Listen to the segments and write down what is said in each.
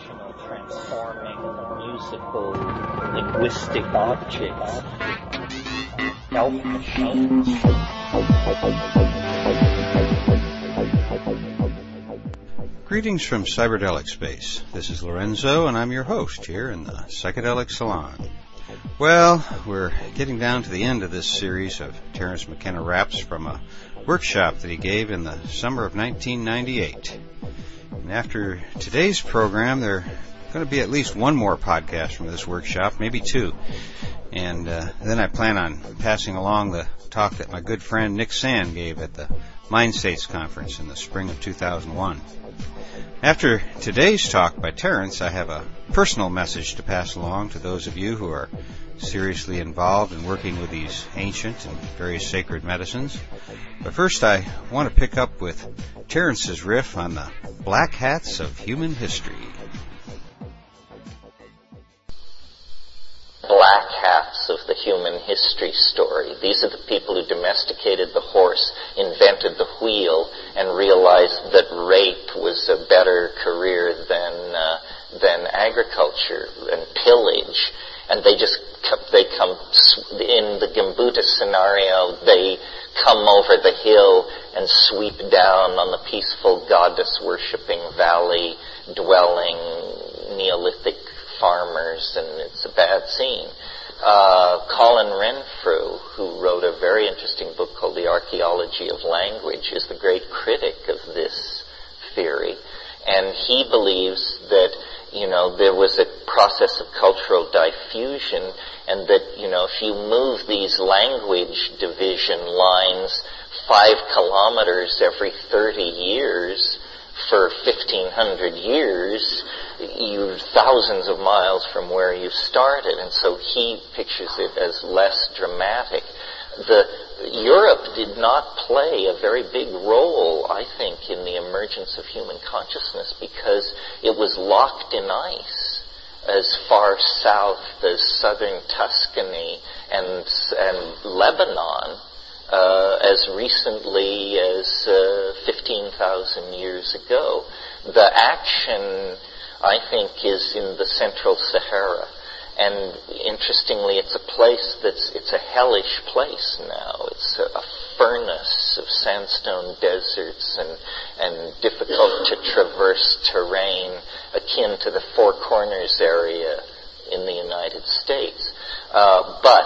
three-dimensional transforming musical linguistic objects, elf machines. Greetings from Cyberdelic Space. This is Lorenzo, and I'm your host here in the Psychedelic Salon. Well, we're getting down to the end of this series of Terence McKenna raps from a workshop that he gave in the summer of 1998. And after today's program, there are going to be at least one more podcast from this workshop, maybe two. And then I plan on passing along the talk that my good friend Nick Sand gave at the Mind States Conference in the spring of 2001. After today's talk by Terence, I have a personal message to pass along to those of you who are seriously involved in working with these ancient and very sacred medicines. But first, I want to pick up with Terence's riff on the black hats of human history. Black hats of the human history story. These are the people who domesticated the horse, invented the wheel, and realized that rape was a better career than agriculture and pillage. And they come in the Gimbuta scenario, they come over the hill and sweep down on the peaceful goddess-worshipping valley-dwelling Neolithic farmers, and it's a bad scene. Colin Renfrew, who wrote a very interesting book called The Archaeology of Language, is the great critic of this theory. And he believes that, there was a process of cultural diffusion, and that, if you move these language division lines 5 kilometers every 30 years for 1,500 years, you're thousands of miles from where you started. And so he pictures it as less dramatic. Europe did not play a very big role, I think, in the emergence of human consciousness because it was locked in ice as far south as southern Tuscany and Lebanon as recently as 15,000 years ago. The action, I think, is in the central Sahara. And interestingly, it's a hellish place now. It's a furnace of sandstone deserts and difficult to traverse terrain akin to the Four Corners area in the United States. But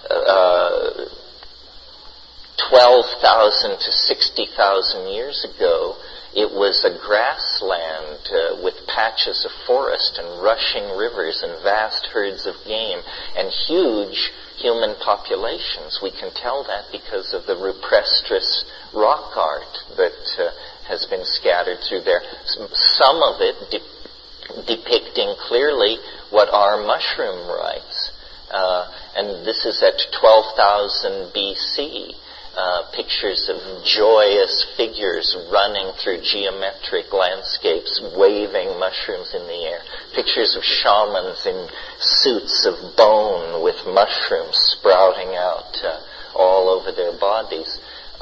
12,000 to 60,000 years ago, it was a grassland with patches of forest and rushing rivers and vast herds of game and huge human populations. We can tell that because of the rupestris rock art that has been scattered through there. Some of it depicting clearly what are mushroom rites. And this is at 12,000 BC. Pictures of joyous figures running through geometric landscapes, waving mushrooms in the air. Pictures of shamans in suits of bone with mushrooms sprouting out all over their bodies.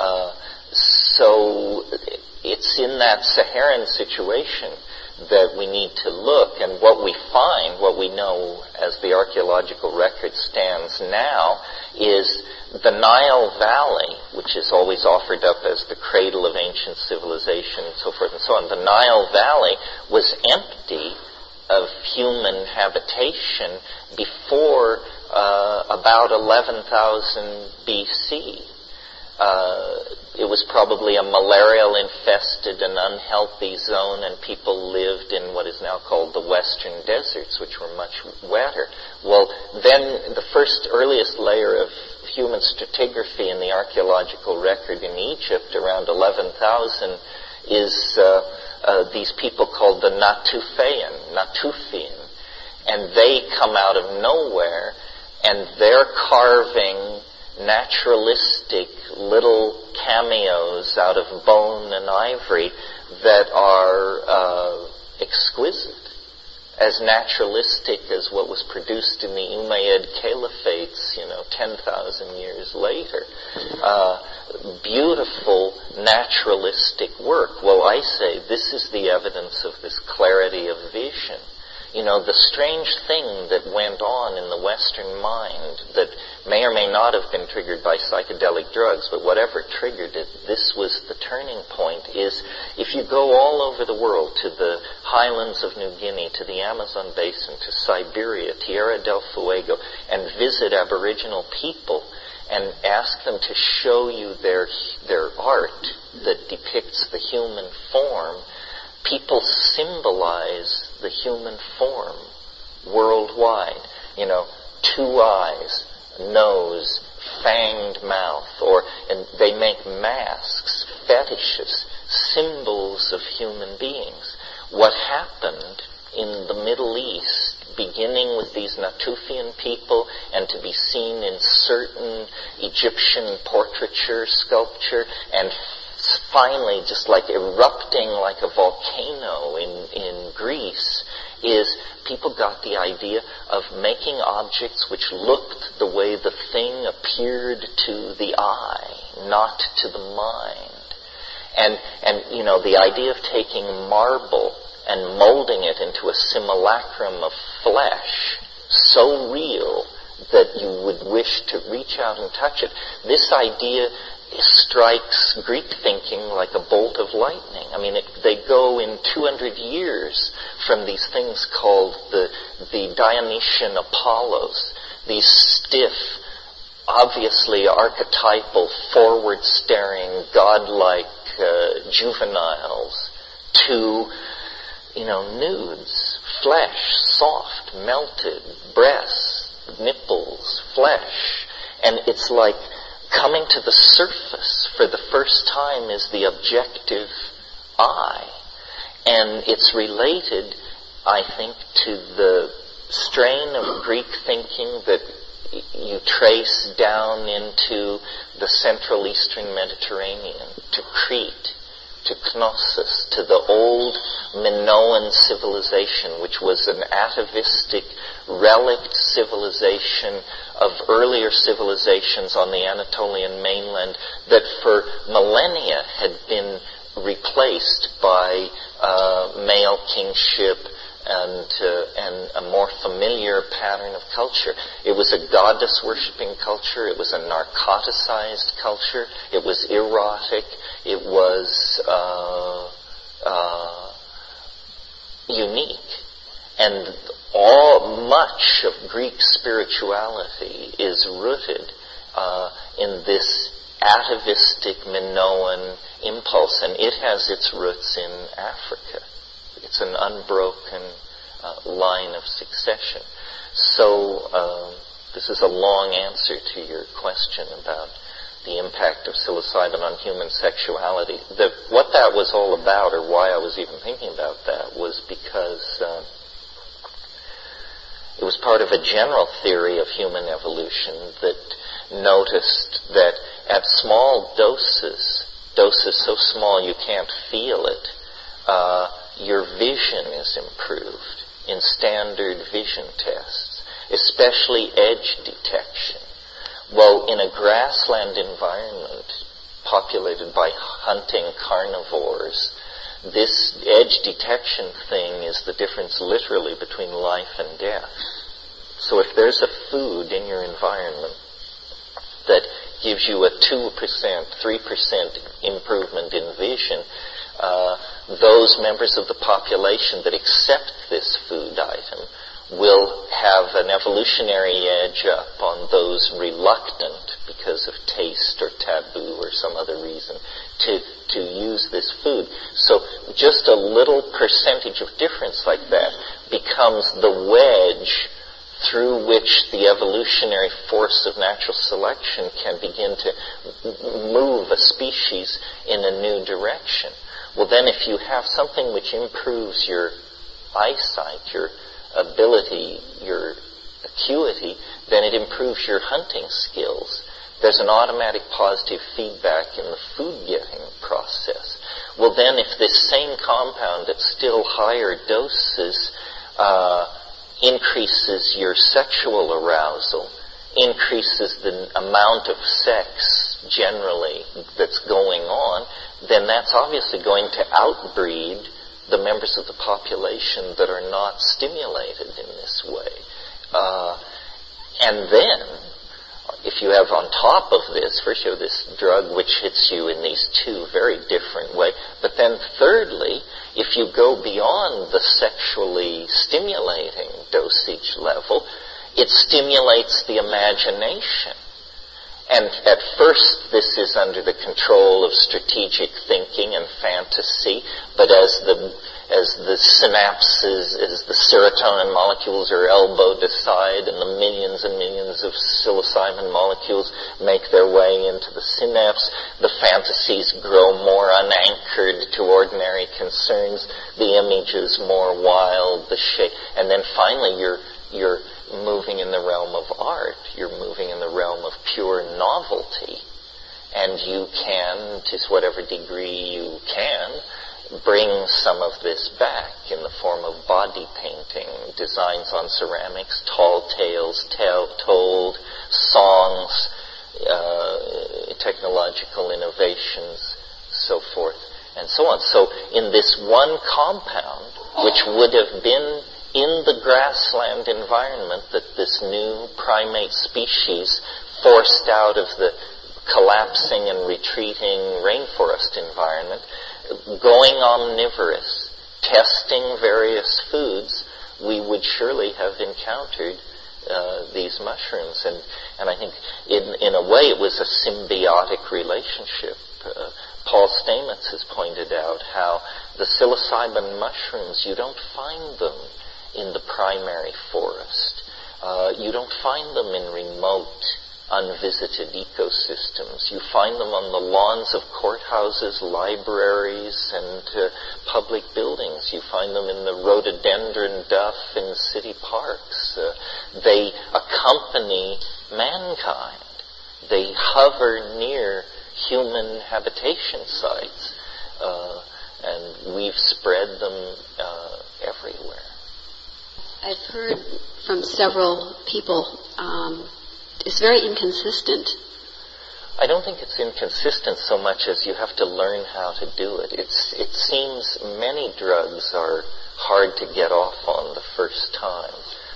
So it's in that Saharan situation that we need to look, and what we find, what we know as the archaeological record stands now, is the Nile Valley, which is always offered up as the cradle of ancient civilization and so forth and so on. The Nile Valley was empty of human habitation before about 11,000 BC. It was probably a malarial-infested and unhealthy zone, and people lived in what is now called the Western Deserts, which were much wetter. Well, then the earliest layer of human stratigraphy in the archaeological record in Egypt, around 11,000, is these people called the Natufian, and they come out of nowhere, and they're carving naturalistic little cameos out of bone and ivory that are exquisite, as naturalistic as what was produced in the Umayyad Caliphates, 10,000 years later. Beautiful naturalistic work. Well, I say this is the evidence of this clarity of vision. the strange thing that went on in the Western mind that may or may not have been triggered by psychedelic drugs, but whatever triggered it, this was the turning point, is if you go all over the world, to the highlands of New Guinea, to the Amazon basin, to Siberia, Tierra del Fuego, and visit Aboriginal people and ask them to show you their art that depicts the human form, people symbolize the human form worldwide. Two eyes, nose, fanged mouth, and they make masks, fetishes, symbols of human beings. What happened in the Middle East, beginning with these Natufian people and to be seen in certain Egyptian portraiture, sculpture, and finally just like erupting like a volcano in Greece, is people got the idea of making objects which looked the way the thing appeared to the eye, not to the mind. And the idea of taking marble and molding it into a simulacrum of flesh, so real that you would wish to reach out and touch it. This idea strikes Greek thinking like a bolt of lightning. They go in 200 years from these things called the Dionysian Apollos, these stiff, obviously archetypal, forward-staring, godlike juveniles, to nudes, flesh, soft, melted, breasts, nipples, flesh. And it's like coming to the surface for the first time is the objective eye. And it's related, I think, to the strain of Greek thinking that you trace down into the Central Eastern Mediterranean, to Crete, to Knossos, to the old Minoan civilization, which was an atavistic, relict civilization of earlier civilizations on the Anatolian mainland that for millennia had been replaced by male kingship and a more familiar pattern of culture. It was a goddess-worshipping culture. It was a narcoticized culture. It was erotic. It was unique. And much of Greek spirituality is rooted in this atavistic Minoan impulse, and it has its roots in Africa. It's an unbroken line of succession. So this is a long answer to your question about the impact of psilocybin on human sexuality. What that was all about, or why I was even thinking about that, was because it was part of a general theory of human evolution that noticed that at small doses so small you can't feel it, your vision is improved in standard vision tests, especially edge detection. Well, in a grassland environment populated by hunting carnivores, this edge detection thing is the difference literally between life and death. So if there's a food in your environment that gives you a 2%, 3% improvement in vision, those members of the population that accept this food item will have an evolutionary edge up on those reluctant, because of taste or taboo or some other reason, to use this food. So just a little percentage of difference like that becomes the wedge through which the evolutionary force of natural selection can begin to move a species in a new direction. Well, then if you have something which improves your eyesight, your ability, your acuity, then it improves your hunting skills. There's an automatic positive feedback in the food-getting process. Well, then if this same compound at still higher doses increases your sexual arousal, increases the amount of sex generally that's going on, then that's obviously going to outbreed the members of the population that are not stimulated in this way. And then, if you have on top of this, first you have this drug which hits you in these two very different ways, but then thirdly, if you go beyond the sexually stimulating dosage level, it stimulates the imagination. And at first, this is under the control of strategic thinking and fantasy, but as the synapses, as the serotonin molecules are elbowed aside and the millions and millions of psilocybin molecules make their way into the synapse, the fantasies grow more unanchored to ordinary concerns, the images more wild, the shape, and then finally you're moving in the realm of art, you're moving in the realm of pure novelty, and you can, to whatever degree you can, bring some of this back in the form of body painting, designs on ceramics, tall tales told, songs, technological innovations, so forth, and so on. So in this one compound, which would have been in the grassland environment that this new primate species forced out of the collapsing and retreating rainforest environment, going omnivorous, testing various foods, we would surely have encountered these mushrooms. And I think in a way it was a symbiotic relationship. Paul Stamets has pointed out how the psilocybin mushrooms, you don't find them in the primary forest. You don't find them in remote, unvisited ecosystems. You find them on the lawns of courthouses, libraries, and public buildings. You find them in the rhododendron duff in city parks. They accompany mankind. They hover near human habitation sites. And we've spread them everywhere. I've heard from several people, it's very inconsistent. I don't think it's inconsistent so much as you have to learn how to do it. It seems many drugs are hard to get off on the first time.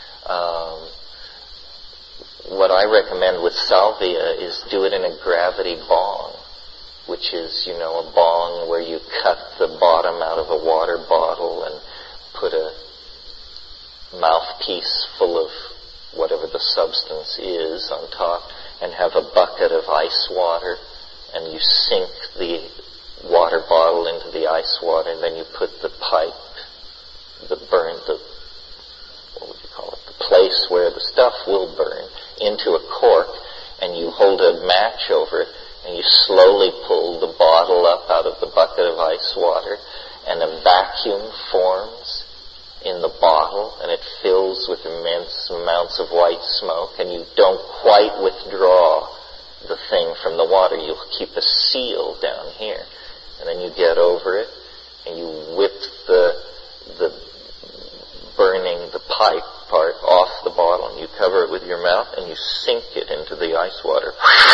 What I recommend with salvia is do it in a gravity bong, which is, a bong where you cut the bottom out of a water bottle and put a mouthpiece full of whatever the substance is on top, and have a bucket of ice water, and you sink the water bottle into the ice water, and then you put the pipe, what would you call it, the place where the stuff will burn, into a cork, and you hold a match over it, and you slowly pull the bottle up out of the bucket of ice water, and a vacuum forms in the bottle, and it fills with immense amounts of white smoke, and you don't quite withdraw the thing from the water. You keep a seal down here, and then you get over it, and you whip the burning, the pipe part off the bottle, and you cover it with your mouth, and you sink it into the ice water.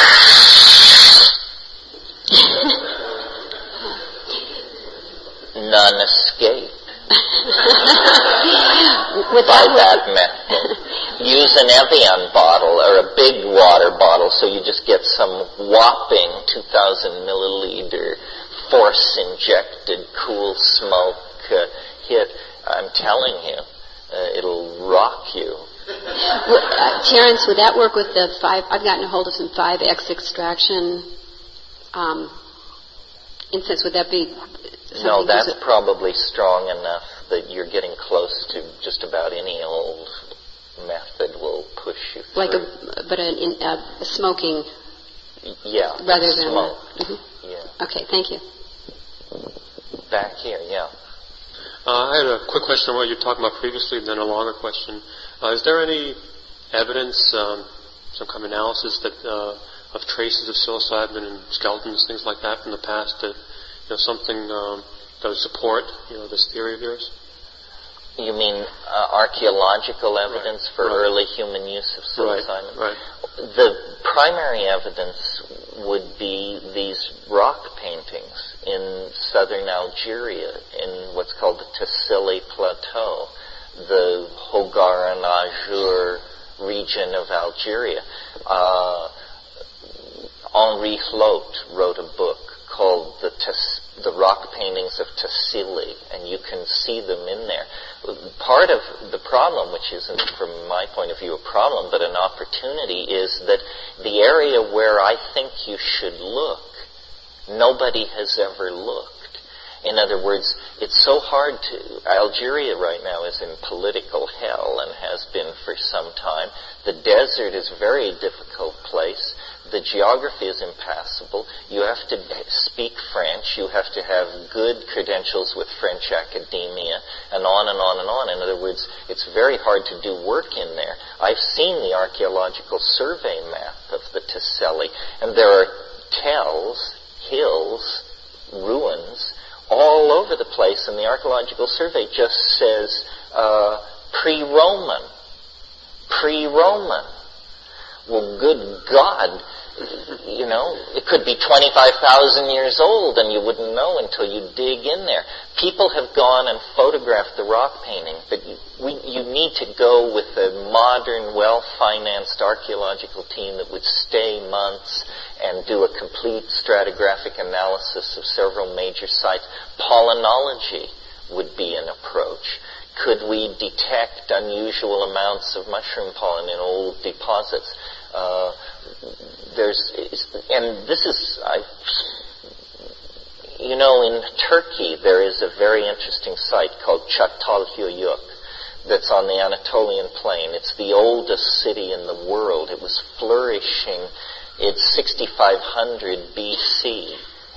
None escape. By that method. Use an Evian bottle or a big water bottle, so you just get some whopping 2,000 milliliter force-injected cool smoke hit. I'm telling you, it'll rock you. Terence, would that work with the 5? I've gotten a hold of some 5X extraction incense. Would that be? No, that's probably strong enough that you're getting close to just about any old method will push you through. Like a smoking. Yeah. Rather than smoke. Mm-hmm. Yeah. Okay, thank you. Back here, yeah. I had a quick question on what you were talking about previously, and then a longer question. Is there any evidence, some kind of analysis that of traces of psilocybin and skeletons, things like that from the past that something that would support this theory of yours? You mean archaeological evidence for early human use of psilocybin? Right. The primary evidence would be these rock paintings in southern Algeria, in what's called the Tassili Plateau, the Hogar and Azur region of Algeria. Henri Hlot wrote a book called The Rock Paintings of Tassili, and you can see them in there. Part of the problem, which isn't from my point of view a problem, but an opportunity, is that the area where I think you should look, nobody has ever looked. In other words, it's so hard to... Algeria right now is in political hell and has been for some time. The desert is a very difficult place. The geography is impassable. You have to speak French. You have to have good credentials with French academia, and on and on and on. In other words, it's very hard to do work in there. I've seen the archaeological survey map of the Tassili, and there are tells, hills, ruins, all over the place, and the archaeological survey just says pre-Roman. Pre-Roman. Well, good God, you know, it could be 25,000 years old and you wouldn't know until you dig in there. People have gone and photographed the rock painting, but you need to go with a modern, well-financed archaeological team that would stay months and do a complete stratigraphic analysis of several major sites. Pollinology would be an approach. Could we detect unusual amounts of mushroom pollen in old deposits? And this is, you know, in Turkey there is a very interesting site called Çatalhöyük that's on the Anatolian plain. It's the oldest city in the world. It was flourishing. It's 6,500 BC,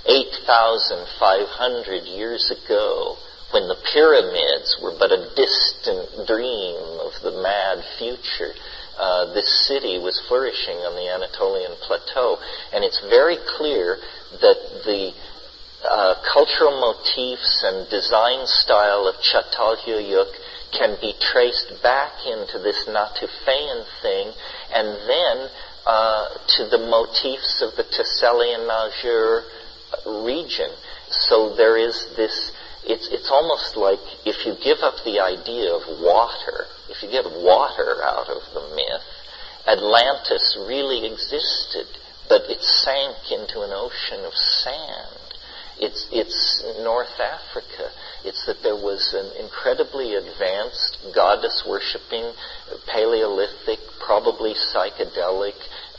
8,500 years ago, when the pyramids were but a distant dream of the mad future. This city was flourishing on the Anatolian plateau, and it's very clear that the cultural motifs and design style of Çatalhöyük can be traced back into this Natufean thing, and then to the motifs of the Tassili and Azur region. So there is this, it's almost like if you give up the idea of water, if you get water out of the myth, Atlantis really existed, but it sank into an ocean of sand. It's North Africa. It's that there was an incredibly advanced, goddess-worshipping, Paleolithic, probably psychedelic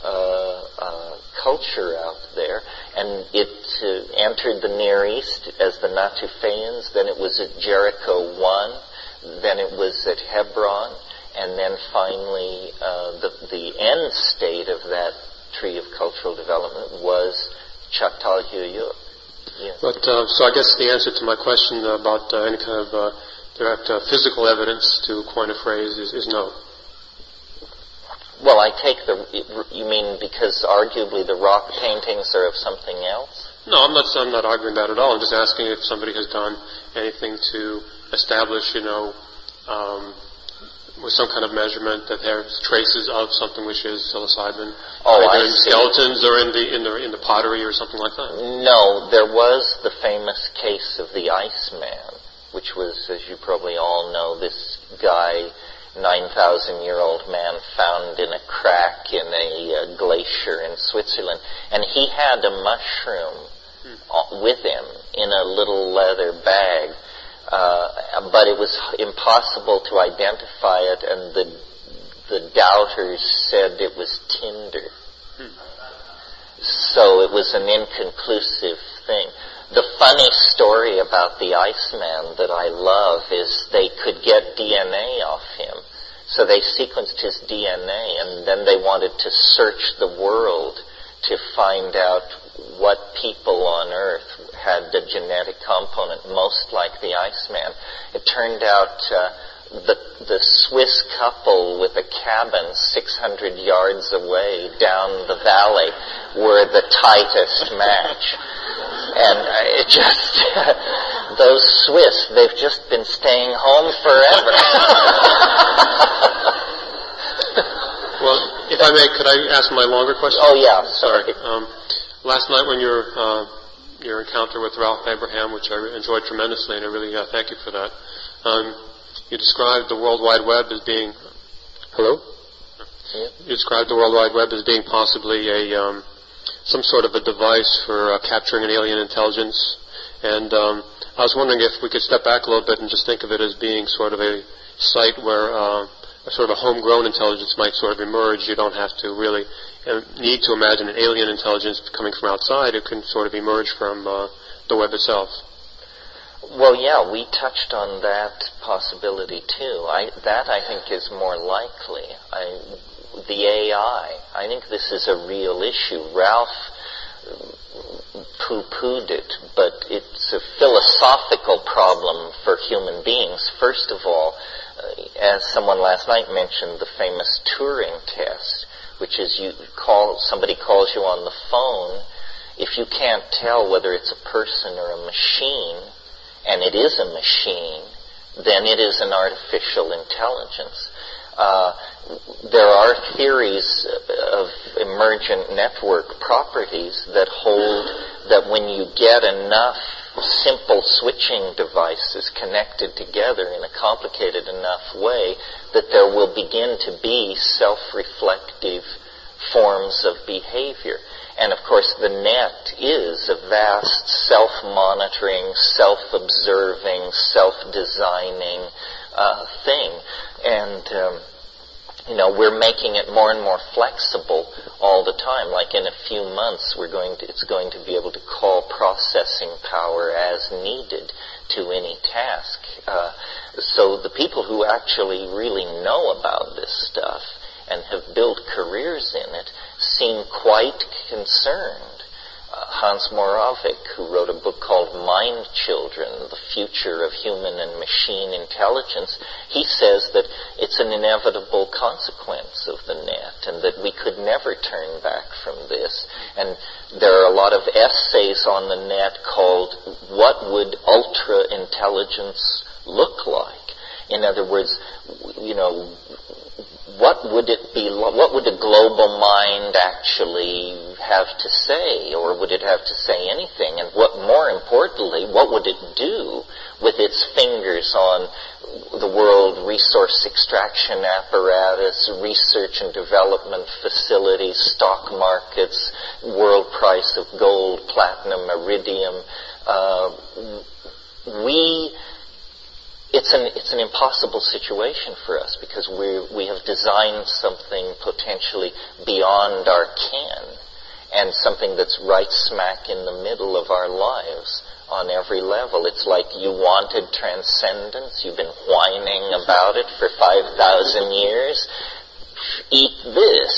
culture out there, and it entered the Near East as the Natufeans. Then it was at Jericho I, then it was at Hebron, and then finally the end state of that tree of cultural development was Çatalhöyük. Yes. But so I guess the answer to my question about any kind of direct physical evidence, to coin a phrase, is no. Well, I take you mean because arguably the rock paintings are of something else? No, I'm not arguing that at all. I'm just asking if somebody has done anything to establish, with some kind of measurement that there's traces of something which is psilocybin, either in skeletons or in the pottery or something like that. No, there was the famous case of the Iceman, which was, as you probably all know, this guy, 9,000-year-old man found in a crack in a glacier in Switzerland, and he had a mushroom with him in a little leather bag. But it was impossible to identify it, and the doubters said it was tinder. So it was an inconclusive thing. The funny story about the Iceman that I love is they could get DNA off him. So they sequenced his DNA, and then they wanted to search the world to find out what people on Earth had the genetic component most like the Iceman. It turned out the Swiss couple with a cabin 600 yards away down the valley were the tightest match. And it just, Those Swiss, they've just been staying home forever. Well, if I may, could I ask my longer question? Oh, yeah. Sorry. Last night when your encounter with Ralph Abraham, which I enjoyed tremendously, and I really thank you for that, you described the World Wide Web as being... Hello? Yeah. You described the World Wide Web as being possibly some sort of a device for capturing an alien intelligence. And I was wondering if we could step back a little bit and just think of it as being sort of a site where a sort of a homegrown intelligence might sort of emerge. You don't have to really need to imagine an alien intelligence coming from outside. It can sort of emerge from the web itself. Well, yeah, we touched on that possibility too. That I think is more likely. The AI, I think this is a real issue. Ralph poo-pooed it, but it's a philosophical problem for human beings. First of all, as someone last night mentioned, the famous Turing test, which is somebody calls you on the phone. If you can't tell whether it's a person or a machine, and it is a machine, then it is an artificial intelligence. There are theories of emergent network properties that hold that when you get enough simple switching devices connected together in a complicated enough way, that there will begin to be self-reflective forms of behavior. And of course the net is a vast self-monitoring, self-observing, self-designing thing. And we're making it more and more flexible all the time. Like in a few months, it's going to be able to call processing power as needed to any task. So the people who actually really know about this stuff and have built careers in it seem quite concerned. Hans Moravec, who wrote a book called Mind Children, The Future of Human and Machine Intelligence, he says that it's an inevitable consequence of the net and that we could never turn back from this. And there are a lot of essays on the net called What Would Ultra-Intelligence Look Like? In other words, what would it be? What would a global mind actually have to say, or would it have to say anything? And more importantly, what would it do with its fingers on the world resource extraction apparatus, research and development facilities, stock markets, world price of gold, platinum, iridium? It's an impossible situation for us because we have designed something potentially beyond our ken and something that's right smack in the middle of our lives on every level. It's like you wanted transcendence. You've been whining about it for 5,000 years. Eat this,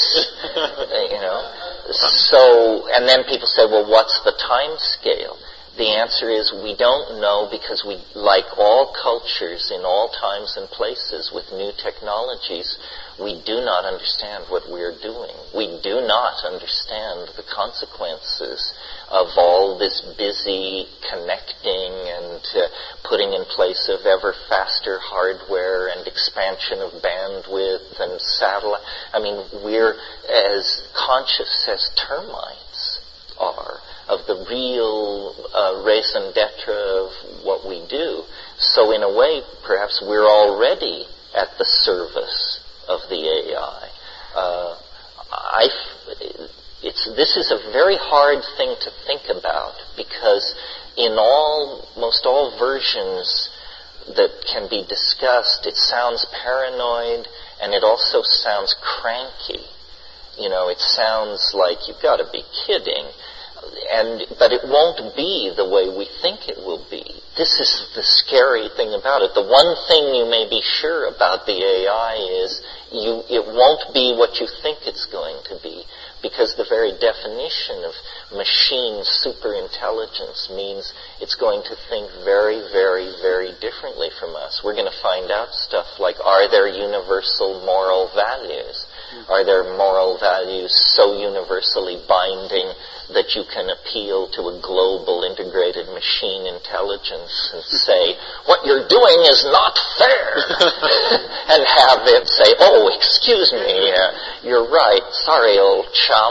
So, and then people say, well, what's the time scale? The answer is we don't know because we, like all cultures in all times and places with new technologies, we do not understand what we're doing. We do not understand the consequences of all this busy connecting and putting in place of ever faster hardware and expansion of bandwidth and satellite. I mean, we're as conscious as termites are of the real raison d'etre of what we do. So in a way, perhaps we're already at the service of the AI. This is a very hard thing to think about because in most all versions that can be discussed, it sounds paranoid and it also sounds cranky. It sounds like you've got to be kidding. But it won't be the way we think it will be. This is the scary thing about it. The one thing you may be sure about the AI is it won't be what you think it's going to be, because the very definition of machine superintelligence means it's going to think very, very, very differently from us. We're going to find out stuff like, are there universal moral values? Are there moral values so universally binding that you can appeal to a global integrated machine intelligence and say, what you're doing is not fair, and have it say, oh, excuse me, you're right, sorry, old chum.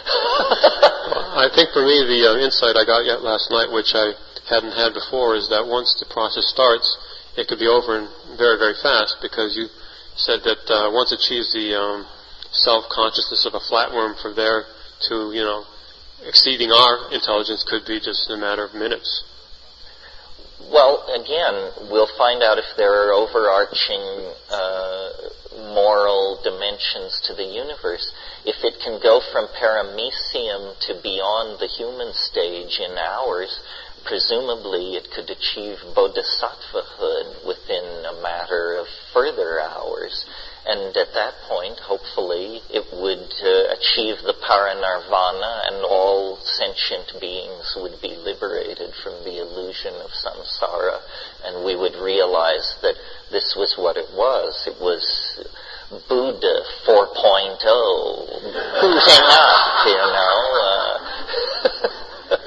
I think for me, the insight I got yet last night, which I hadn't had before, is that once the process starts, it could be over very, very fast, because you said that once it achieves the self-consciousness of a flatworm, from there to, exceeding our intelligence could be just a matter of minutes. Well, again, we'll find out if there are overarching moral dimensions to the universe. If it can go from paramecium to beyond the human stage in hours, presumably it could achieve bodhisattvahood within a matter of further hours. And at that point, hopefully, it would achieve the paranirvana, and all sentient beings would be liberated from the illusion of samsara, and we would realize that this was what it was. It was Buddha 4.0 moving up,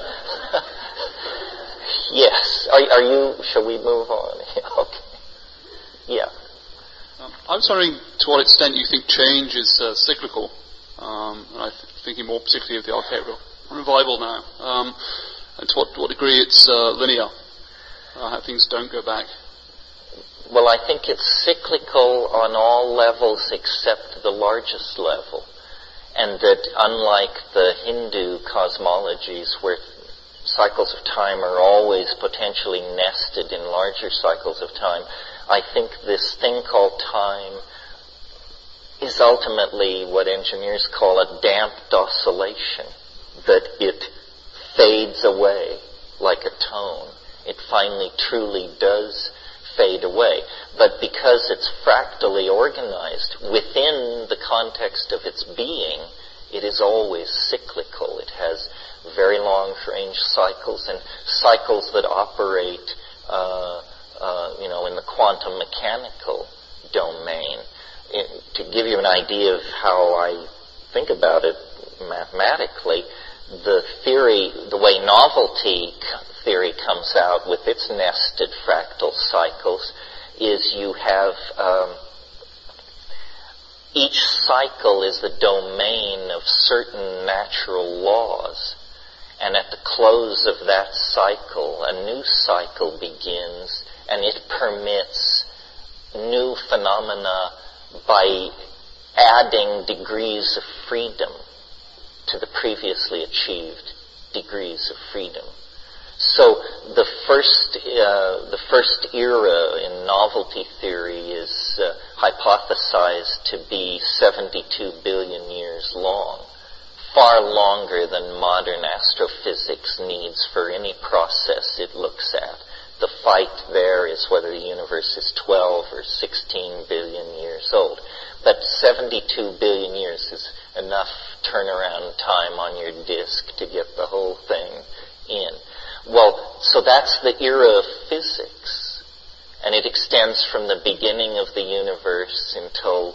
Yes. Are you, shall we move on? Okay. Yeah. I was wondering to what extent you think change is cyclical, and I'm thinking more particularly of the archaic revival now, and to what degree it's linear, how things don't go back. Well, I think it's cyclical on all levels except the largest level, and that unlike the Hindu cosmologies where cycles of time are always potentially nested in larger cycles of time, I think this thing called time is ultimately what engineers call a damped oscillation, that it fades away like a tone. It finally truly does fade away. But because it's fractally organized within the context of its being, it is always cyclical. It has very long-range cycles, and cycles that operate in the quantum mechanical domain. To give you an idea of how I think about it mathematically, the theory, the way novelty theory comes out with its nested fractal cycles, is you have each cycle is the domain of certain natural laws, and at the close of that cycle, a new cycle begins, and it permits new phenomena by adding degrees of freedom to the previously achieved degrees of freedom. So the first era in novelty theory is hypothesized to be 72 billion years long, far longer than modern astrophysics needs for any process it looks at. The fight there is whether the universe is 12 or 16 billion years old. But 72 billion years is enough turnaround time on your disk to get the whole thing in. Well, so that's the era of physics, and it extends from the beginning of the universe until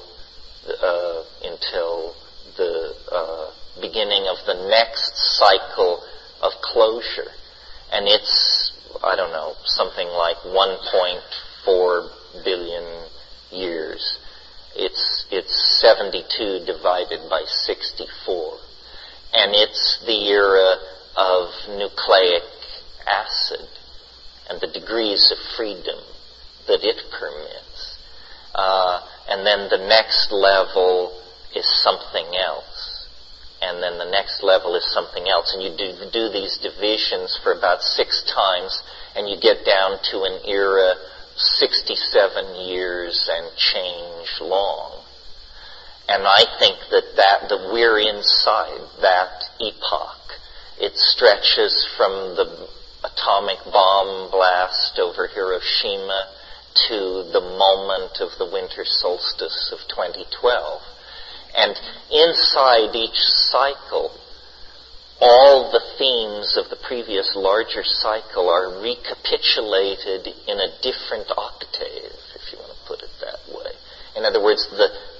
the beginning of the next cycle of closure. And it's, I don't know, something like 1.4 billion years. It's 72 divided by 64. And it's the era of nucleic acid and the degrees of freedom that it permits. And then the next level is something else. And then the next level is something else. And you do these divisions for about 6 times, and you get down to an era 67 years and change long. And I think that we're inside that epoch. It stretches from the atomic bomb blast over Hiroshima to the moment of the winter solstice of 2012. And inside each cycle, all the themes of the previous larger cycle are recapitulated in a different octave, if you want to put it that way. In other words, the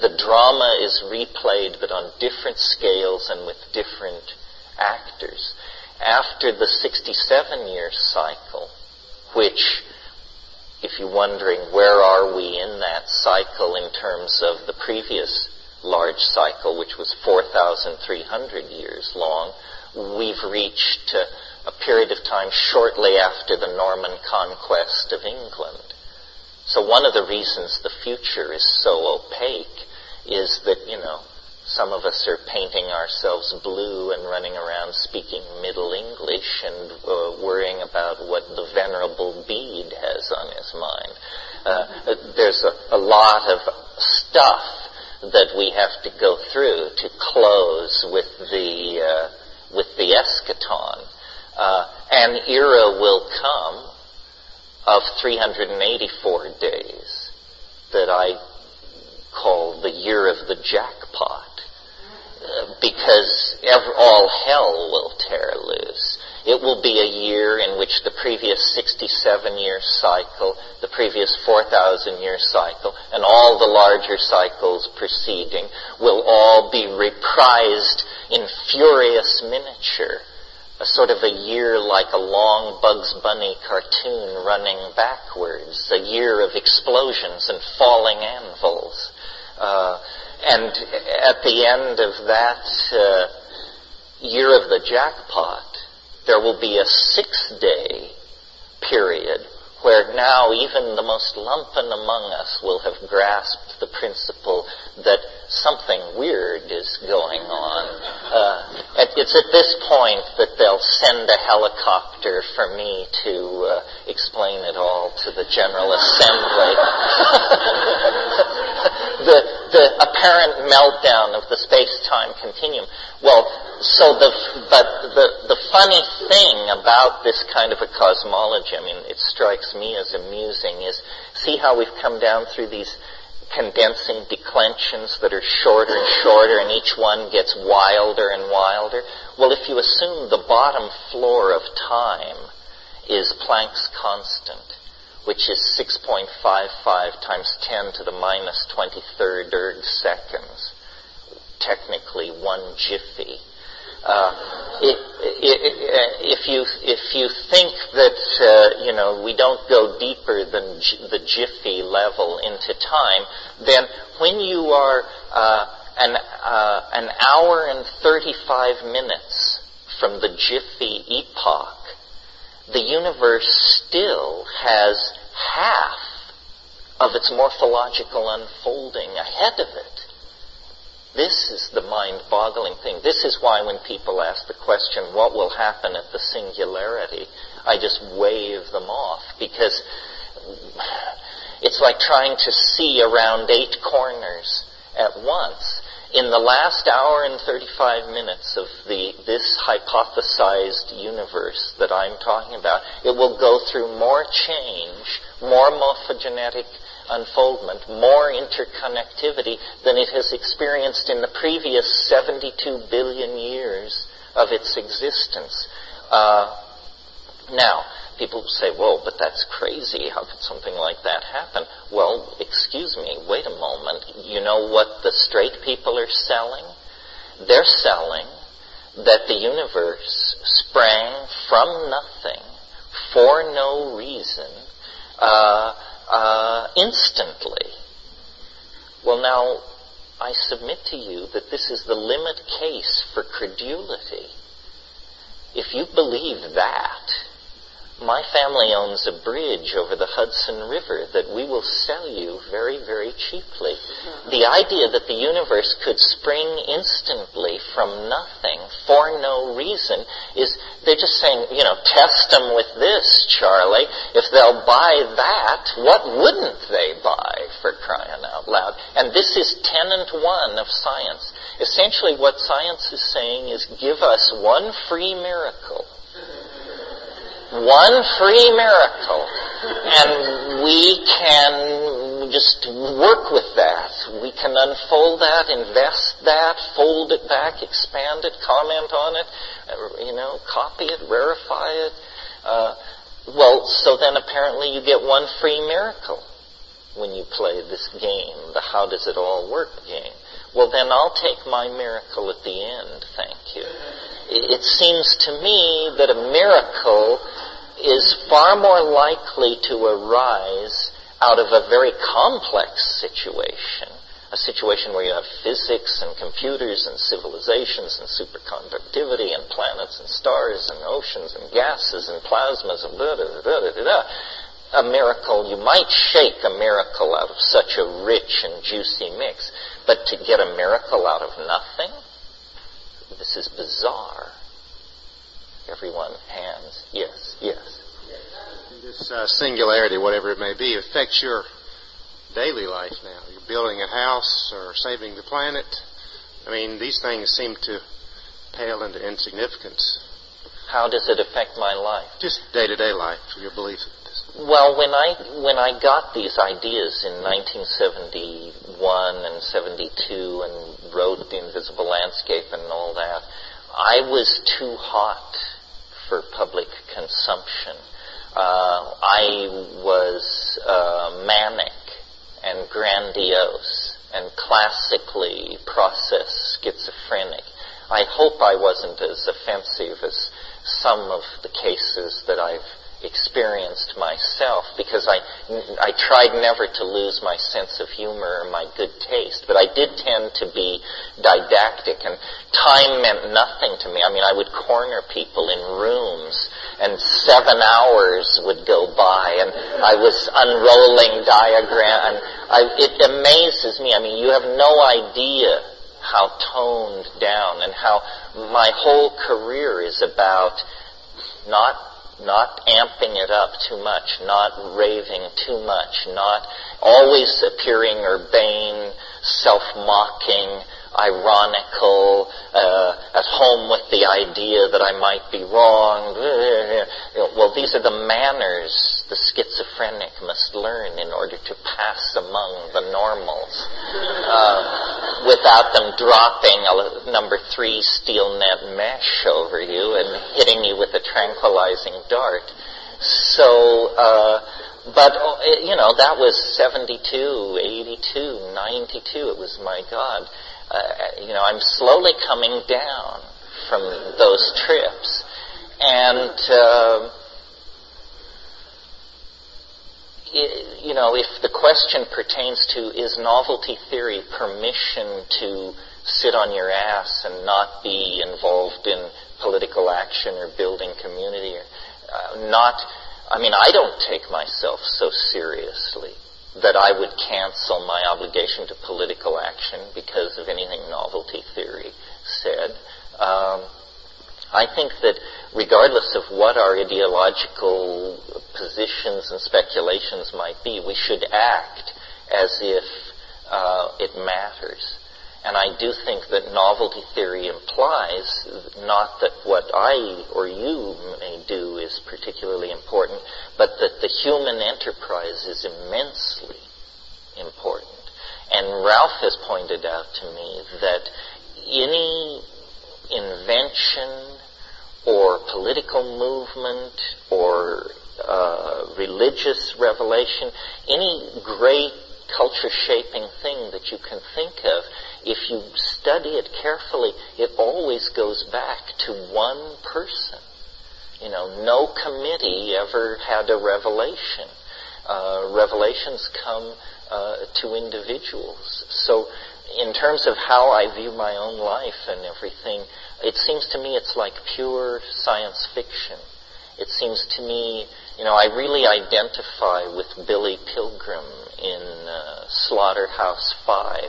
the drama is replayed, but on different scales and with different actors. After the 67-year cycle, which, if you're wondering where are we in that cycle in terms of the previous large cycle, which was 4,300 years long, we've reached a period of time shortly after the Norman conquest of England. So one of the reasons the future is so opaque is that, some of us are painting ourselves blue and running around speaking Middle English and worrying about what the Venerable Bede has on his mind. There's a lot of stuff that we have to go through to close with the eschaton. An era will come of 384 days that I call the year of the jackpot, because all hell will tear loose. It will be a year in which the previous 67-year cycle, the previous 4,000-year cycle, and all the larger cycles preceding will all be reprised in furious miniature. A sort of a year like a long Bugs Bunny cartoon running backwards, a year of explosions and falling anvils. And at the end of that year of the jackpot, there will be a 6-day period where now even the most lumpen among us will have grasped the principle that something weird is going on. It's at this point that they'll send a helicopter for me to explain it all to the General Assembly. The apparent meltdown of the space-time continuum. Well, but the funny thing about this kind of a cosmology, it strikes me as amusing, is see how we've come down through these condensing declensions that are shorter and shorter, and each one gets wilder and wilder. Well, if you assume the bottom floor of time is Planck's constant, which is 6.55 times 10 to the minus 23rd erg seconds, technically 1 jiffy. If you think that we don't go deeper than the jiffy level into time, then when you are an hour and 35 minutes from the jiffy epoch, the universe still has half of its morphological unfolding ahead of it. This is the mind-boggling thing. This is why when people ask the question, what will happen at the singularity, I just wave them off, because it's like trying to see around 8 corners at once. In the last hour and 35 minutes of this hypothesized universe that I'm talking about, it will go through more change, more morphogenetic unfoldment, more interconnectivity than it has experienced in the previous 72 billion years of its existence. Now, people say, whoa, but that's crazy. How could something like that happen? Well, excuse me, wait a moment. You know what the straight people are selling? They're selling that the universe sprang from nothing, for no reason, instantly. Well, now, I submit to you that this is the limit case for credulity. If you believe that, my family owns a bridge over the Hudson River that we will sell you very, very cheaply. The idea that the universe could spring instantly from nothing for no reason is, they're just saying, test them with this, Charlie. If they'll buy that, what wouldn't they buy, for crying out loud? And this is tenet 1 of science. Essentially what science is saying is, give us one free miracle. One free miracle, and we can just work with that. We can unfold that, invest that, fold it back, expand it, comment on it, copy it, verify it. So then apparently you get one free miracle. when you play this game, the how does it all work game. Well, then I'll take my miracle at the end, thank you. It seems to me that a miracle is far more likely to arise out of a very complex situation, a situation where you have physics and computers and civilizations and superconductivity and planets and stars and oceans and gases and plasmas and da-da-da-da-da-da. A miracle, you might shake a miracle out of such a rich and juicy mix, but to get a miracle out of nothing, this is bizarre. Everyone, hands, yes. This singularity, whatever it may be, affects your daily life now. You're building a house or saving the planet. I mean, these things seem to pale into insignificance. How does it affect my life? Just day-to-day life, your belief. Well, when I got these ideas in 1971 and 72 and wrote The Invisible Landscape and all that, I was too hot for public consumption. I was manic and grandiose and classically processed schizophrenic. I hope I wasn't as offensive as some of the cases that I've experienced myself, because I tried never to lose my sense of humor or my good taste, but I did tend to be didactic, and time meant nothing to me. I mean, I would corner people in rooms, and 7 hours would go by, and I was unrolling diagram, and it amazes me. I mean, you have no idea how toned down, and how my whole career is about not amping it up too much, not raving too much, not always appearing urbane, self-mocking, ironical, at home with the idea that I might be wrong. Well, these are the manners the schizophrenic must learn in order to pass among the normals, without them dropping a number 3 steel net mesh over you and hitting you with a tranquilizing dart. So, but, that was 72, 82, 92. It was, my God. I'm slowly coming down from those trips. And, if the question pertains to, is novelty theory permission to sit on your ass and not be involved in political action or building community, I don't take myself so seriously that I would cancel my obligation to political action because of anything novelty theory said. I think that regardless of what our ideological positions and speculations might be, we should act as if it matters. And I do think that novelty theory implies not that what I or you may do is particularly important, but that the human enterprise is immensely important. And Ralph has pointed out to me that any invention or political movement or religious revelation, any great culture-shaping thing that you can think of, if you study it carefully, it always goes back to one person. No committee ever had a revelation. Revelations come to individuals. So in terms of how I view my own life and everything, it seems to me it's like pure science fiction. It seems to me, I really identify with Billy Pilgrim in Slaughterhouse-Five.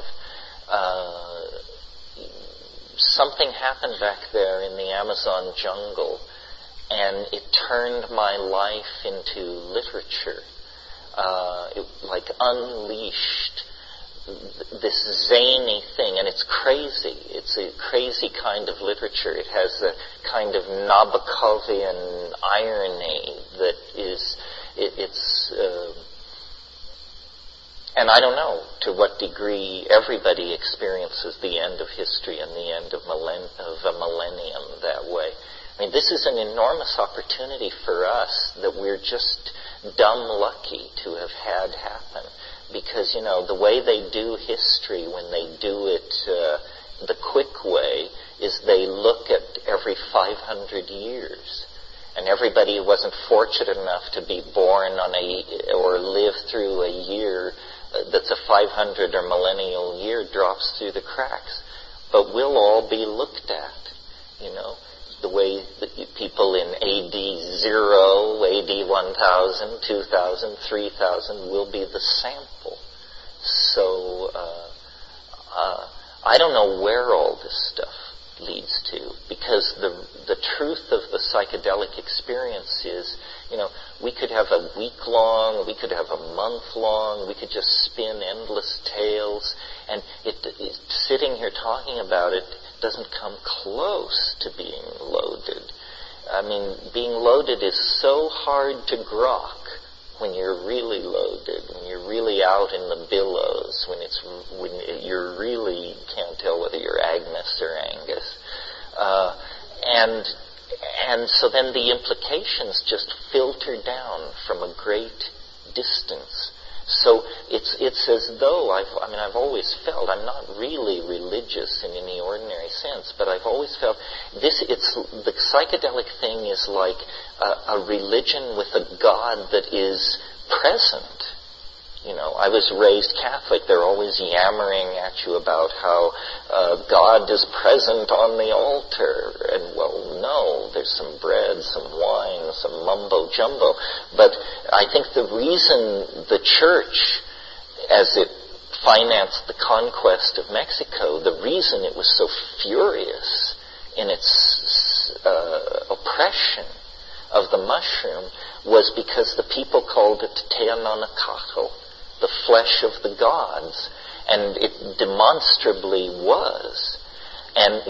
Something happened back there in the Amazon jungle, and it turned my life into literature. It unleashed this zany thing, and it's crazy. It's a crazy kind of literature. It has a kind of Nabokovian irony that is, and I don't know to what degree everybody experiences the end of history and the end of a millennium that way. I mean, this is an enormous opportunity for us that we're just dumb lucky to have had happen. because, the way they do history when they do it the quick way is they look at every 500 years. And everybody who wasn't fortunate enough to be born or live through a year that's a 500 or millennial year drops through the cracks. But we'll all be looked at, the way that people in AD 0, AD 1000, 2000, 3000 will be the sample. So I don't know where all this stuff leads to, because the truth of the psychedelic experience is, we could have a week long, we could have a month long, we could just spin endless tales, and sitting here talking about it doesn't come close to being loaded. I mean, being loaded is so hard to grok when you're really loaded, when you're really out in the billows, when you're really can't tell whether you're Agnes or Angus. And so then the implications just filter down from a great distance. So it's as though I've always felt, I'm not really religious in any ordinary sense, but I've always felt the psychedelic thing is like a religion with a God that is present. I was raised Catholic. They're always yammering at you about how God is present on the altar. And, well, no, there's some bread, some wine, some mumbo-jumbo. But I think the reason the church, as it financed the conquest of Mexico, the reason it was so furious in its oppression of the mushroom was because the people called it Teonanacatl, the flesh of the gods, and it demonstrably was. And,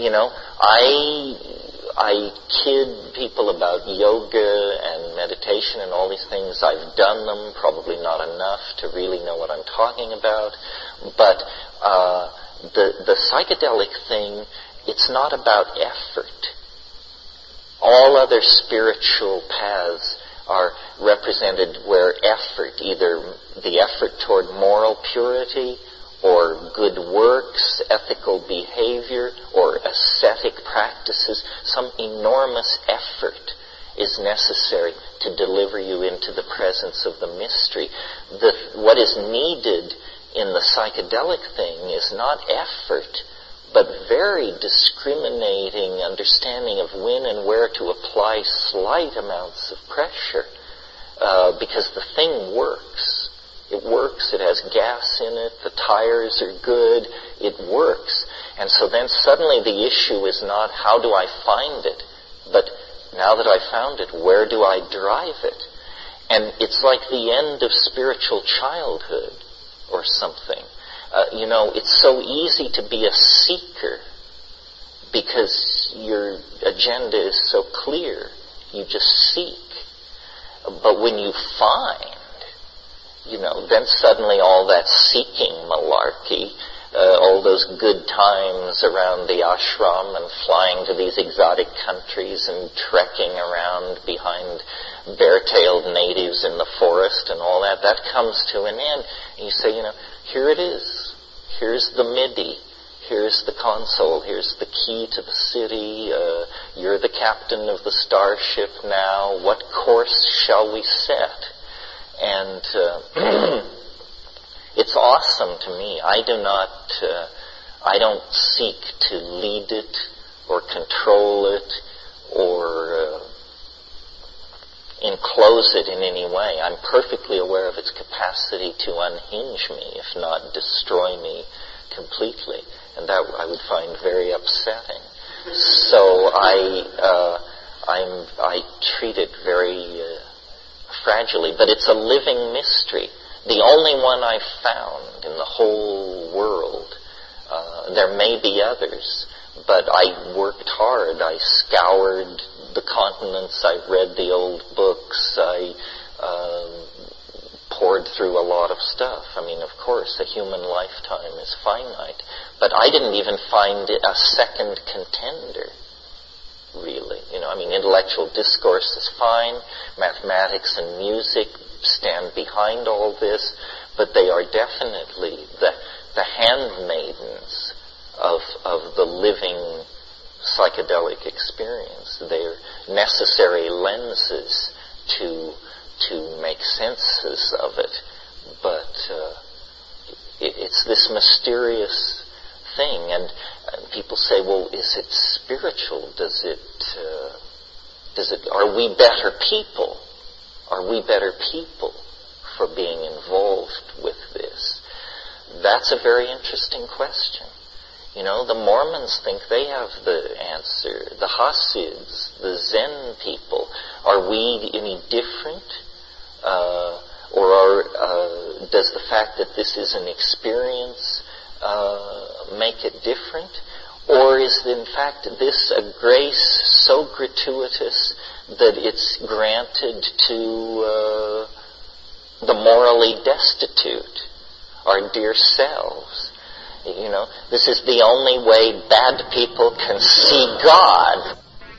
I kid people about yoga and meditation and all these things. I've done them, probably not enough to really know what I'm talking about. But the psychedelic thing, it's not about effort. All other spiritual paths are represented where effort, either the effort toward moral purity or good works, ethical behavior, or ascetic practices, some enormous effort is necessary to deliver you into the presence of the mystery. What is needed in the psychedelic thing is not effort, but very discriminating understanding of when and where to apply slight amounts of pressure, because the thing works. It works. It has gas in it. The tires are good. It works. And so then suddenly the issue is not how do I find it, but now that I found it, where do I drive it? And it's like the end of spiritual childhood or something. It's so easy to be a seeker because your agenda is so clear. You just seek. But when you find, then suddenly all that seeking malarkey, all those good times around the ashram and flying to these exotic countries and trekking around behind bare-tailed natives in the forest and all that comes to an end. And you say, here it is. Here's the MIDI. Here's the console. Here's the key to the city. You're the captain of the starship now. What course shall we set? And it's awesome to me. I don't seek to lead it or control it or enclose it in any way. I'm perfectly aware of its capacity to unhinge me, if not destroy me completely. And that I would find very upsetting. So I treat it very fragilely, but it's a living mystery. The only one I've found in the whole world. There may be others, but I worked hard. I scoured the continents. I read the old books. I poured through a lot of stuff. Of course, a human lifetime is finite, but I didn't even find it a second contender, really. Intellectual discourse is fine. Mathematics and music stand behind all this, but they are definitely the handmaidens of the living psychedelic experience. They're necessary lenses to make senses of it, but it's this mysterious thing, and people say, well, is it spiritual? Are we better people? Are we better people for being involved with this? That's a very interesting question. You know, the Mormons think they have the answer. The Hasids, the Zen people, are we any different? Does the fact that this is an experience make it different? Or is in fact this a grace so gratuitous that it's granted to the morally destitute, our dear selves? You know, this is the only way bad people can see God.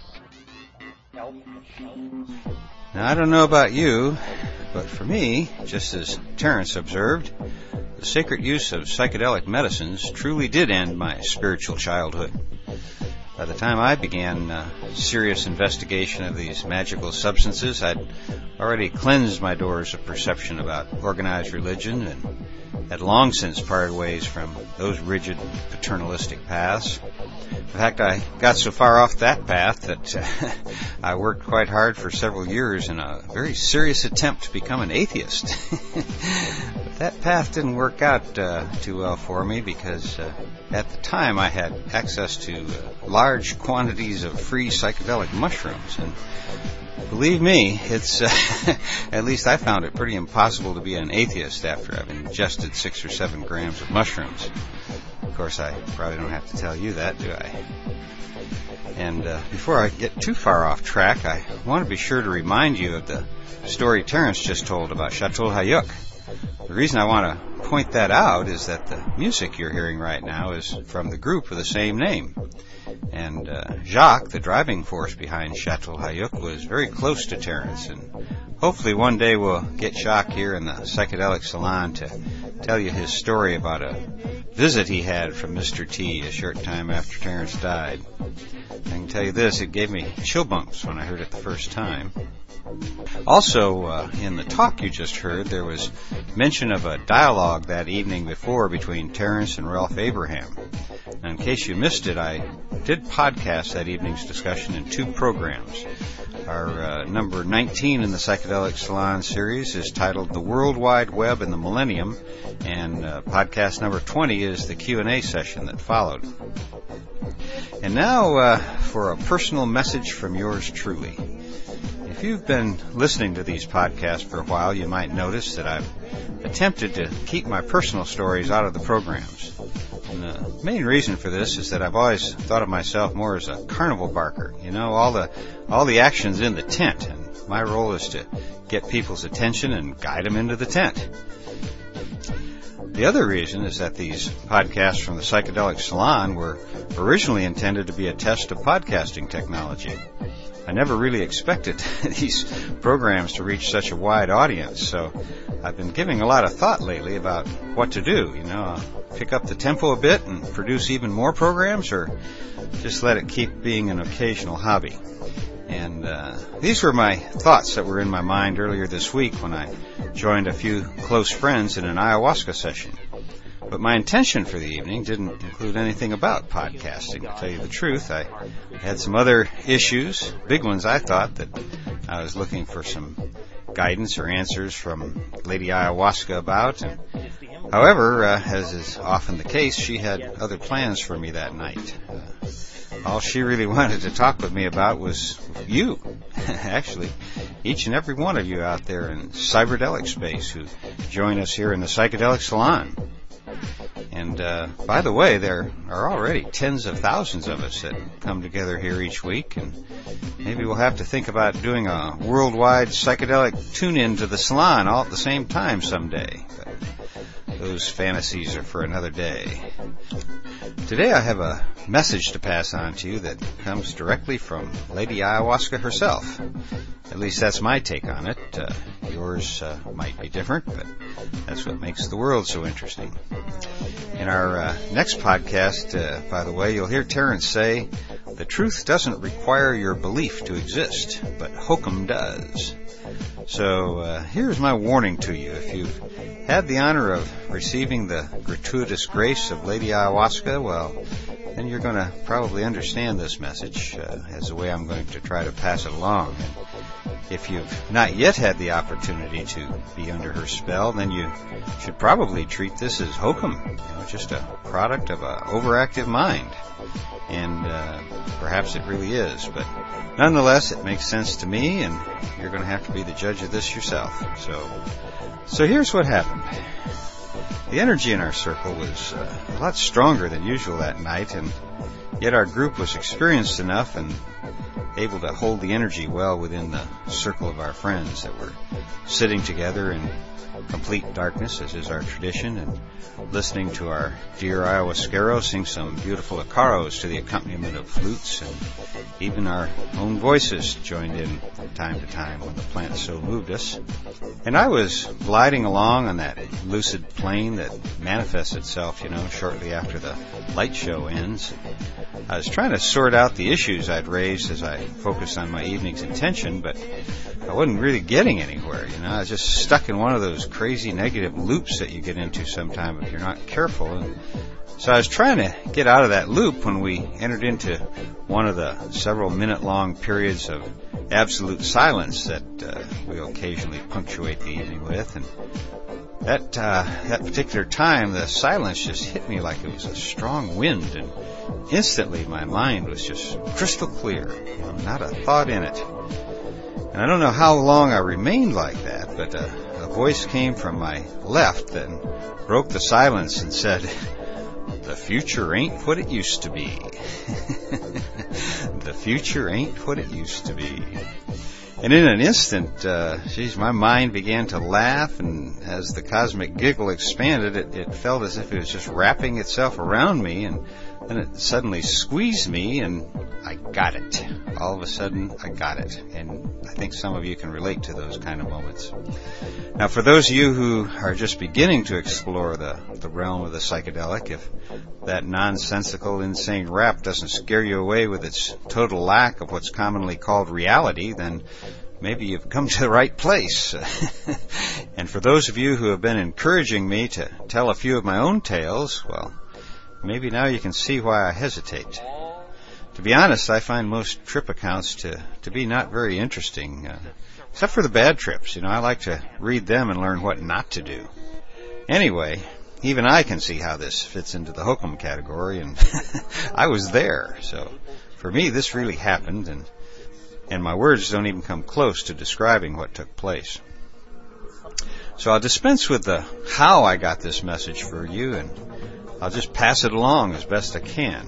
Now, I don't know about you, but for me, just as Terence observed, the sacred use of psychedelic medicines truly did end my spiritual childhood. By the time I began serious investigation of these magical substances, I'd already cleansed my doors of perception about organized religion and had long since parted ways from those rigid paternalistic paths. In fact, I got so far off that path that I worked quite hard for several years in a very serious attempt to become an atheist. But that path didn't work out too well for me because at the time I had access to large quantities of free psychedelic mushrooms, and believe me, it's at least I found it pretty impossible to be an atheist after I've ingested 6 or 7 grams of mushrooms. Of course, I probably don't have to tell you that, do I? And before I get too far off track, I want to be sure to remind you of the story Terence just told about Chateau Hayuk. The reason I want to point that out is that the music you're hearing right now is from the group of the same name. And Jacques, the driving force behind Chateau Hayuk, was very close to Terence, and hopefully one day we'll get Jacques here in the Psychedelic Salon to tell you his story about a visit he had from Mr. T a short time after Terence died. I can tell you this, it gave me chill bumps when I heard it the first time. Also, in the talk you just heard, there was mention of a dialogue that evening before between Terence and Ralph Abraham. Now, in case you missed it, I did podcast that evening's discussion in 2 programs. Our number 19 in the Psychedelic Salon series is titled The World Wide Web and the Millennium, and podcast number 20 is the Q&A session that followed. And now for a personal message from yours truly. If you've been listening to these podcasts for a while, you might notice that I've attempted to keep my personal stories out of the programs. And the main reason for this is that I've always thought of myself more as a carnival barker. You know, all the action's in the tent, and my role is to get people's attention and guide them into the tent. The other reason is that these podcasts from the Psychedelic Salon were originally intended to be a test of podcasting technology. I never really expected these programs to reach such a wide audience, so I've been giving a lot of thought lately about what to do. You know, pick up the tempo a bit and produce even more programs, or just let it keep being an occasional hobby. And these were my thoughts that were in my mind earlier this week when I joined a few close friends in an ayahuasca session. But my intention for the evening didn't include anything about podcasting. To tell you the truth, I had some other issues, big ones I thought, that I was looking for some guidance or answers from Lady Ayahuasca about. And, however, as is often the case, she had other plans for me that night. All she really wanted to talk with me about was you. Actually, each and every one of you out there in cyberdelic space who join us here in the Psychedelic Salon. And by the way, there are already tens of thousands of us that come together here each week, and maybe we'll have to think about doing a worldwide psychedelic tune-in to the salon all at the same time someday. But those fantasies are for another day. Today I have a message to pass on to you that comes directly from Lady Ayahuasca herself. At least that's my take on it. Yours might be different, but that's what makes the world so interesting. In our next podcast, by the way, you'll hear Terence say, "The truth doesn't require your belief to exist, but hokum does." So here's my warning to you. If you've had the honor of receiving the gratuitous grace of Lady Ayahuasca, well, then you're going to probably understand this message as the way I'm going to try to pass it along. And if you've not yet had the opportunity to be under her spell, then you should probably treat this as hokum, just a product of an overactive mind. And perhaps it really is, but nonetheless, it makes sense to me, and you're going to have to be the judge of this yourself. So here's what happened. The energy in our circle was a lot stronger than usual that night, and yet our group was experienced enough and able to hold the energy well within the circle of our friends that were sitting together in complete darkness, as is our tradition, and listening to our dear ayahuasquero sing some beautiful acaros to the accompaniment of flutes, and even our own voices joined in from time to time when the plant so moved us. And I was gliding along on that lucid plane that manifests itself, shortly after the light show ends. I was trying to sort out the issues I'd raised as I focused on my evening's intention, but I wasn't really getting anywhere. I was just stuck in one of those crazy negative loops that you get into sometime if you're not careful. And so I was trying to get out of that loop when we entered into one of the several minute-long periods of absolute silence that we'll occasionally punctuate the evening with. And that particular time, the silence just hit me like it was a strong wind, and instantly my mind was just crystal clear, not a thought in it. And I don't know how long I remained like that, but a voice came from my left that broke the silence and said, "The future ain't what it used to be." The future ain't what it used to be. And in an instant, my mind began to laugh, and as the cosmic giggle expanded, it felt as if it was just wrapping itself around me, and then it suddenly squeezed me, and I got it. All of a sudden, I got it. And I think some of you can relate to those kind of moments. Now, for those of you who are just beginning to explore the realm of the psychedelic, if that nonsensical, insane rap doesn't scare you away with its total lack of what's commonly called reality, then maybe you've come to the right place. And for those of you who have been encouraging me to tell a few of my own tales, well, maybe now you can see why I hesitate. To be honest, I find most trip accounts to be not very interesting, except for the bad trips. I like to read them and learn what not to do. Anyway, even I can see how this fits into the hokum category, and I was there. So for me, this really happened, and my words don't even come close to describing what took place. So I'll dispense with the how I got this message for you, and I'll just pass it along as best I can.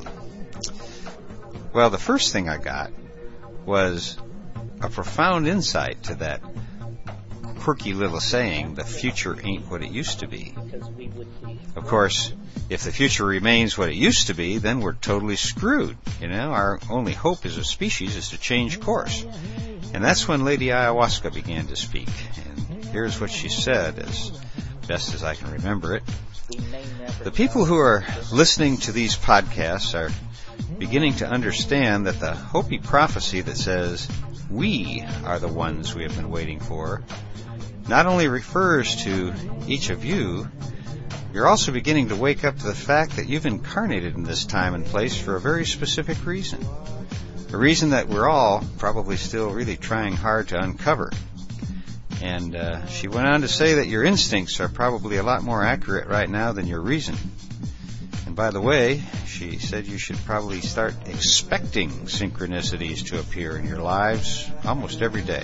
Well, the first thing I got was a profound insight to that quirky little saying, "The future ain't what it used to be." Of course, if the future remains what it used to be, then we're totally screwed. Our only hope as a species is to change course. And that's when Lady Ayahuasca began to speak. And here's what she said, as best as I can remember it. The people who are listening to these podcasts are beginning to understand that the Hopi prophecy that says, "We are the ones we have been waiting for," not only refers to each of you, you're also beginning to wake up to the fact that you've incarnated in this time and place for a very specific reason. A reason that we're all probably still really trying hard to uncover. And she went on to say that your instincts are probably a lot more accurate right now than your reason. And by the way, she said you should probably start expecting synchronicities to appear in your lives almost every day.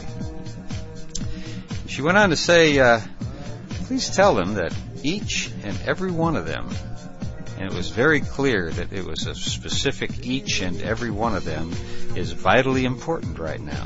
She went on to say, please tell them that each and every one of them, and it was very clear that it was a specific each and every one of them, is vitally important right now.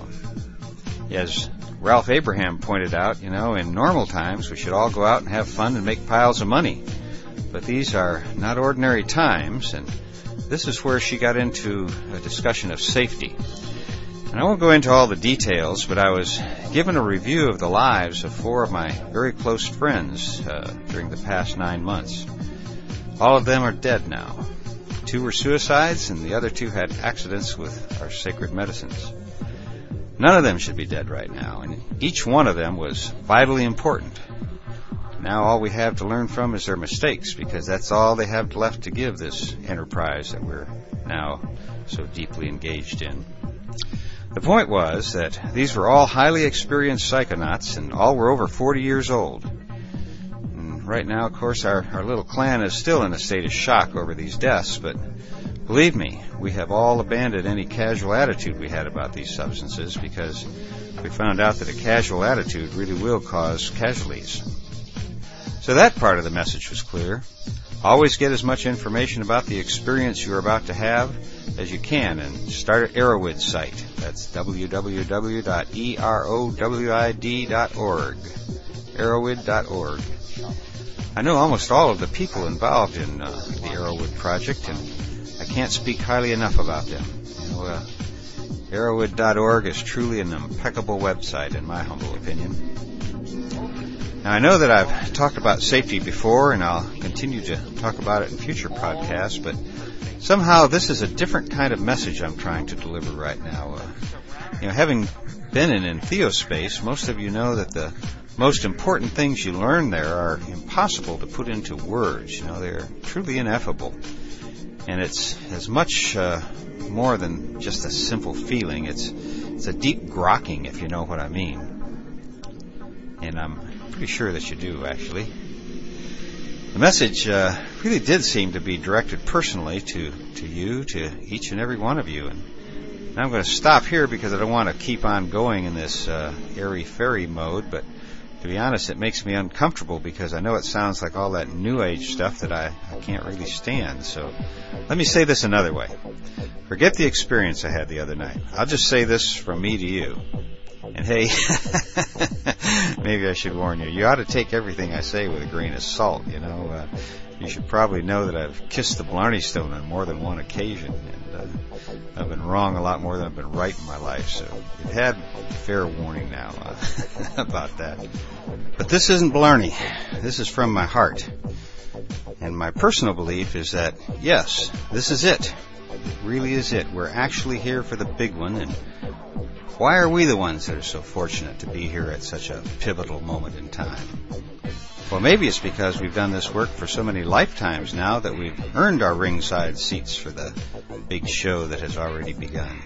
As Ralph Abraham pointed out, in normal times we should all go out and have fun and make piles of money. But these are not ordinary times, and this is where she got into a discussion of safety. And And I won't go into all the details, but I was given a review of the lives of 4 of my very close friends during the past 9 months. All of them are dead now. 2 were suicides, and the other 2 had accidents with our sacred medicines. None of them should be dead right now, and each one of them was vitally important. Now all we have to learn from is their mistakes, because that's all they have left to give this enterprise that we're now so deeply engaged in. The point was that these were all highly experienced psychonauts, and all were over 40 years old. And right now, of course, our little clan is still in a state of shock over these deaths, but believe me, we have all abandoned any casual attitude we had about these substances, because we found out that a casual attitude really will cause casualties. So that part of the message was clear. Always get as much information about the experience you're about to have as you can, and start at Erowid's site. That's www.erowid.org. Erowid.org. I know almost all of the people involved in the Erowid project, and I can't speak highly enough about them. Erowid.org is truly an impeccable website, in my humble opinion. Now, I know that I've talked about safety before, and I'll continue to talk about it in future podcasts, but somehow this is a different kind of message I'm trying to deliver right now. Having been in Entheospace, most of you know that the most important things you learn there are impossible to put into words. They're truly ineffable. And it's as much more than just a simple feeling. It's a deep grokking, if you know what I mean. And I'm pretty sure that you do, actually. The message really did seem to be directed personally to you, to each and every one of you. And I'm going to stop here because I don't want to keep on going in this airy-fairy mode, but to be honest, it makes me uncomfortable because I know it sounds like all that New Age stuff that I can't really stand. So let me say this another way. Forget the experience I had the other night. I'll just say this from me to you. And hey, maybe I should warn you, you ought to take everything I say with a grain of salt, You should probably know that I've kissed the Blarney Stone on more than one occasion, and I've been wrong a lot more than I've been right in my life, so you've had fair warning now about that. But this isn't Blarney. This is from my heart. And my personal belief is that, yes, this is it. It really is it. We're actually here for the big one, and why are we the ones that are so fortunate to be here at such a pivotal moment in time? Well, maybe it's because we've done this work for so many lifetimes now that we've earned our ringside seats for the big show that has already begun.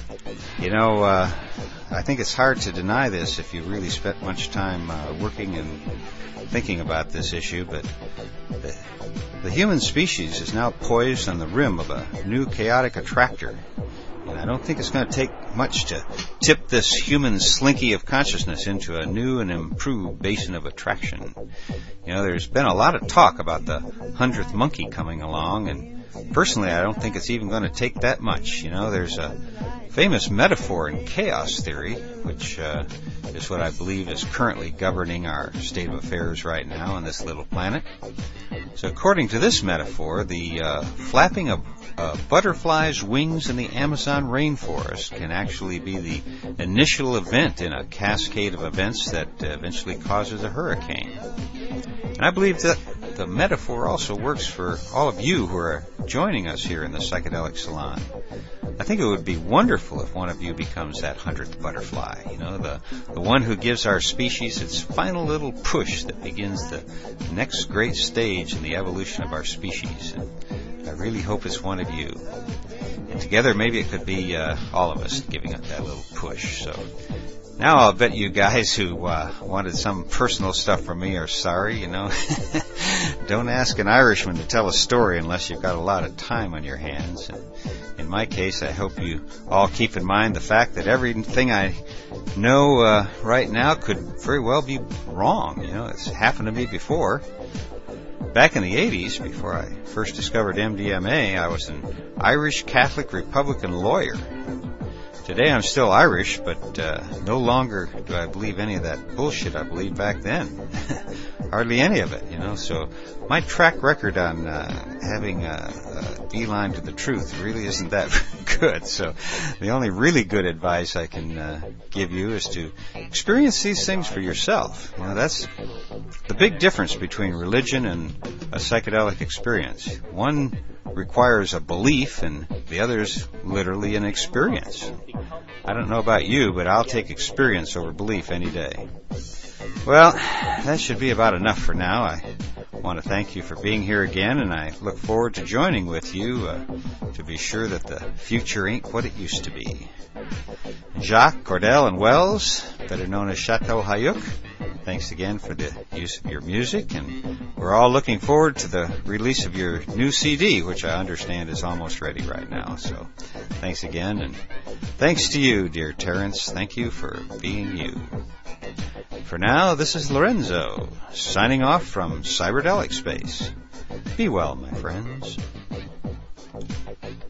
I think it's hard to deny this if you really spent much time working and thinking about this issue, but the human species is now poised on the rim of a new chaotic attractor. And I don't think it's going to take much to tip this human slinky of consciousness into a new and improved basin of attraction. There's been a lot of talk about the 100th monkey coming along, and personally I don't think it's even going to take that much. There's a famous metaphor in chaos theory, which is what I believe is currently governing our state of affairs right now on this little planet. So according to this metaphor, the flapping of butterflies' wings in the Amazon rainforest can actually be the initial event in a cascade of events that eventually causes a hurricane. And I believe that the metaphor also works for all of you who are joining us here in the Psychedelic Salon. I think it would be wonderful if one of you becomes that 100th butterfly, the one who gives our species its final little push that begins the next great stage in the evolution of our species. And I really hope it's one of you. And together maybe it could be all of us giving up that little push. So now I'll bet you guys who wanted some personal stuff from me are sorry, Don't ask an Irishman to tell a story unless you've got a lot of time on your hands. And in my case, I hope you all keep in mind the fact that everything I know right now could very well be wrong. It's happened to me before. Back in the 80s, before I first discovered MDMA, I was an Irish Catholic Republican lawyer. Today I'm still Irish, but no longer do I believe any of that bullshit I believed back then. hardly any of it, so my track record on having a beeline to the truth really isn't that good. So the only really good advice I can give you is to experience these things for yourself. That's the big difference between religion and a psychedelic experience. One requires a belief and the other's literally an experience. I don't know about you, but I'll take experience over belief any day. Well, that should be about enough for now. I want to thank you for being here again, and I look forward to joining with you to be sure that the future ain't what it used to be. Jacques, Cordell, and Wells, better known as Chateau Hayuk, thanks again for the use of your music, and we're all looking forward to the release of your new CD, which I understand is almost ready right now. So thanks again, and thanks to you, dear Terence. Thank you for being you. For now, this is Lorenzo, signing off from Cyberdelic Space. Be well, my friends.